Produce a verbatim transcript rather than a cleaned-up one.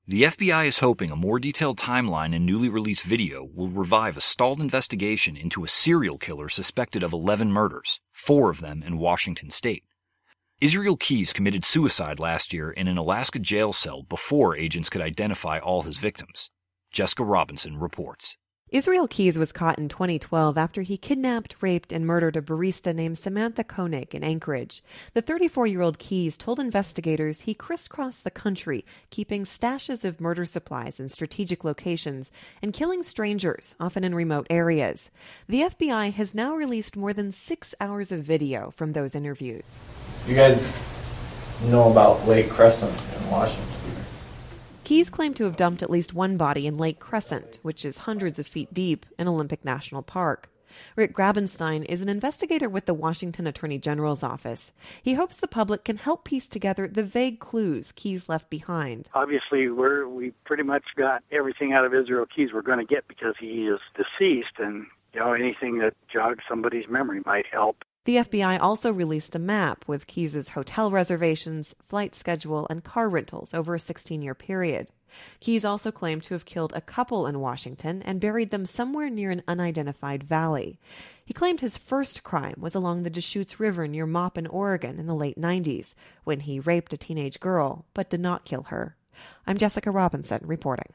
The F B I is hoping a more detailed timeline and newly released video will revive a stalled investigation into a serial killer suspected of eleven murders, four of them in Washington state. Israel Keyes committed suicide last year in an Alaska jail cell before agents could identify all his victims. Jessica Robinson reports. Israel Keyes was caught in twenty twelve after he kidnapped, raped, and murdered a barista named Samantha Koenig in Anchorage. The thirty-four-year-old Keyes told investigators he crisscrossed the country, keeping stashes of murder supplies in strategic locations and killing strangers, often in remote areas. The F B I has now released more than six hours of video from those interviews. You guys know about Lake Crescent in Washington? Keyes claimed to have dumped at least one body in Lake Crescent, which is hundreds of feet deep in Olympic National Park. Rick Grabenstein is an investigator with the Washington Attorney General's office. He hopes the public can help piece together the vague clues Keyes left behind. Obviously, we're, we pretty much got everything out of Israel Keyes we're going to get because he is deceased, and you know anything that jogs somebody's memory might help. The F B I also released a map with Keyes' hotel reservations, flight schedule, and car rentals over a sixteen-year period. Keyes also claimed to have killed a couple in Washington and buried them somewhere near an unidentified valley. He claimed his first crime was along the Deschutes River near Maupin, Oregon in the late nineties, when he raped a teenage girl but did not kill her. I'm Jessica Robinson reporting.